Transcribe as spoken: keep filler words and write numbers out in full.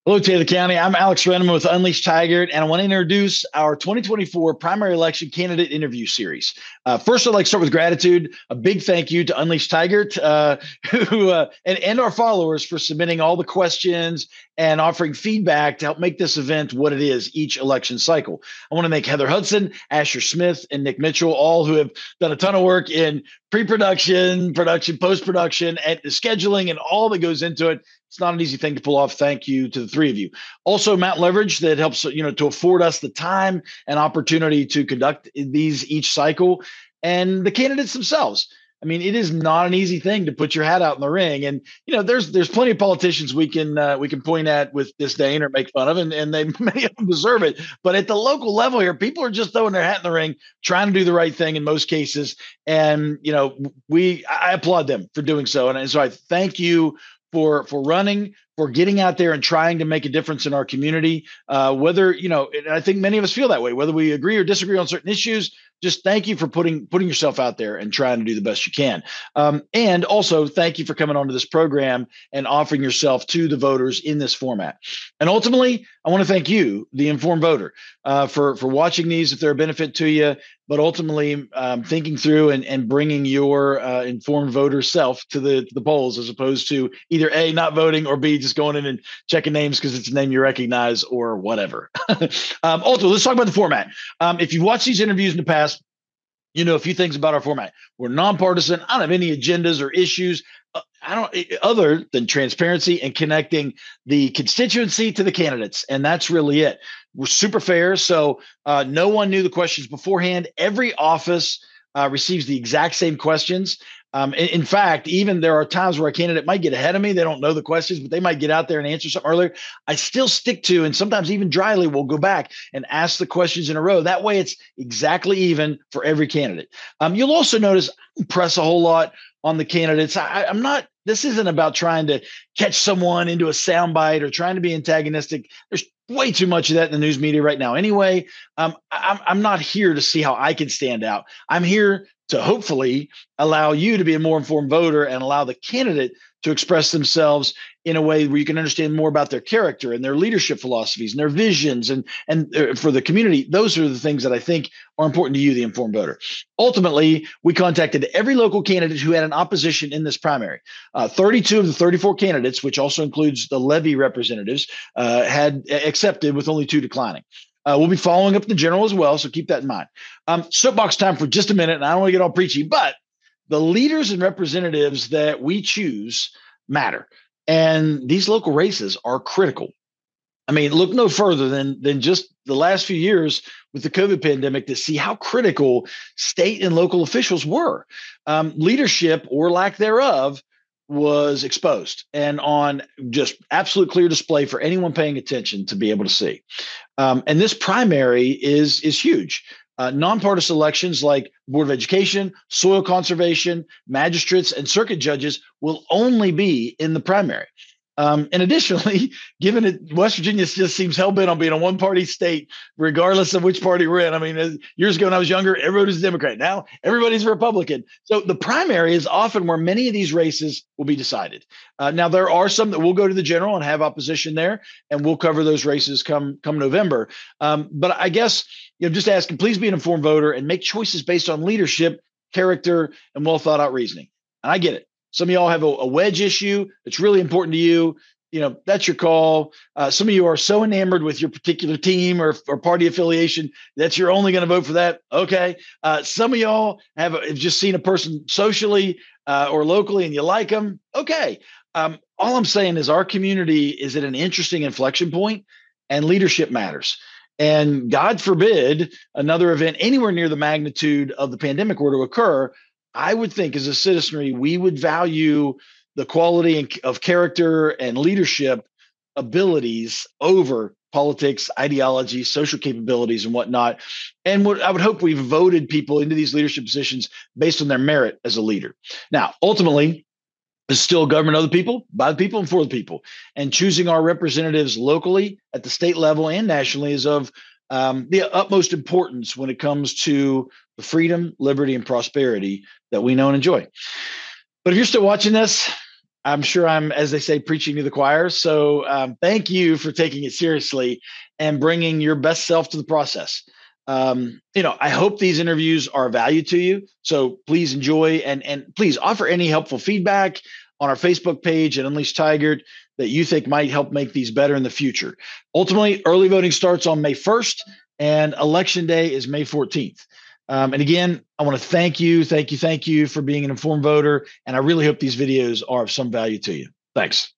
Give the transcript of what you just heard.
Hello, Taylor County. I'm Alex Renneman with Unleashed Tigard, and I want to introduce our twenty twenty-four primary election candidate interview series. Uh, first, I'd like to start with gratitude. A big thank you to Unleashed Tigard uh, who, uh, and, and our followers for submitting all the questions and offering feedback to help make this event what it is each election cycle. I want to thank Heather Hudson, Asher Smith, and Nick Mitchell, all who have done a ton of work in pre-production, production, post-production, and scheduling, and all that goes into it. It's not an easy thing to pull off. Thank you to the three of you. Also, Mount Leverage that helps, you know, to afford us the time and opportunity to conduct these each cycle, and the candidates themselves. I mean, it is not an easy thing to put your hat out in the ring. And, you know, there's there's plenty of politicians we can uh, we can point at with disdain or make fun of, and, and they many of them deserve it. But at the local level here, people are just throwing their hat in the ring, trying to do the right thing in most cases. And, you know, we I applaud them for doing so. And, and so I thank you for for running, for getting out there and trying to make a difference in our community. Uh, whether, you know, and I think many of us feel that way, whether we agree or disagree on certain issues, just thank you for putting putting yourself out there and trying to do the best you can. Um, and also thank you for coming onto this program and offering yourself to the voters in this format. And ultimately, I want to thank you, the informed voter, uh, for, for watching these if they're a benefit to you, but ultimately um, thinking through and, and bringing your uh, informed voter self to the, to the polls, as opposed to either A, not voting, or B, just going in and checking names because it's a name you recognize or whatever. um, also, let's talk about the format. Um, if you've watched these interviews in the past, you know a few things about our format. We're nonpartisan. I don't have any agendas or issues. Uh, I don't other than transparency and connecting the constituency to the candidates, and that's really it. We're super fair, so uh, no one knew the questions beforehand. Every office uh, receives the exact same questions. Um, in, in fact, even there are times where a candidate might get ahead of me. They don't know the questions, but they might get out there and answer something earlier. I still stick to, and sometimes even dryly, we'll go back and ask the questions in a row. That way, it's exactly even for every candidate. Um, you'll also notice I don't press a whole lot on the candidates. I, I'm not. This isn't about trying to catch someone into a soundbite or trying to be antagonistic. There's way too much of that in the news media right now. Anyway, um, I'm, I'm not here to see how I can stand out. I'm here to hopefully allow you to be a more informed voter and allow the candidate to express themselves in a way where you can understand more about their character and their leadership philosophies and their visions. And, and uh, for the community, those are the things that I think are important to you, the informed voter. Ultimately, we contacted every local candidate who had an opposition in this primary. Uh, thirty-two of the thirty-four candidates, which also includes the levy representatives, uh, had accepted, with only two declining. Uh, we'll be following up the general as well, so keep that in mind. Um, soapbox time for just a minute, and I don't want to get all preachy, but the leaders and representatives that we choose matter. And these local races are critical. I mean, look no further than, than just the last few years with the COVID pandemic to see how critical state and local officials were. Um, leadership, or lack thereof, was exposed and on just absolute clear display for anyone paying attention to be able to see. Um, and this primary is is huge. Uh, nonpartisan elections like Board of Education, soil conservation, magistrates, and circuit judges will only be in the primary. Um, and additionally, given that West Virginia just seems hell-bent on being a one-party state, regardless of which party we're in. I mean, years ago when I was younger, everybody was a Democrat. Now everybody's a Republican. So the primary is often where many of these races will be decided. Uh, now, there are some that will go to the general and have opposition there, and we'll cover those races come, come November. Um, but I guess, you know, just asking, please be an informed voter and make choices based on leadership, character, and well-thought-out reasoning. And I get it. Some of y'all have a, a wedge issue that's really important to you. You know, that's your call. Uh, some of you are so enamored with your particular team or, or party affiliation that you're only going to vote for that. Okay. Uh, some of y'all have, have just seen a person socially uh, or locally and you like them. Okay. Um, all I'm saying is our community is at an interesting inflection point, and leadership matters. And God forbid another event anywhere near the magnitude of the pandemic were to occur, I would think as a citizenry, we would value the quality of character and leadership abilities over politics, ideology, social capabilities, and whatnot. And what I would hope we've voted people into these leadership positions based on their merit as a leader. Now, ultimately, it's still government of the people, by the people, and for the people. And choosing our representatives locally at the state level and nationally is of um, the utmost importance when it comes to the freedom, liberty, and prosperity that we know and enjoy. But if you're still watching this, I'm sure I'm, as they say, preaching to the choir. So um, thank you for taking it seriously and bringing your best self to the process. Um, you know, I hope these interviews are of value to you. So please enjoy and and please offer any helpful feedback on our Facebook page at Unleashed Tigert that you think might help make these better in the future. Ultimately, early voting starts on May first and election day is May fourteenth. Um, and again, I want to thank you, thank you, thank you for being an informed voter. And I really hope these videos are of some value to you. Thanks.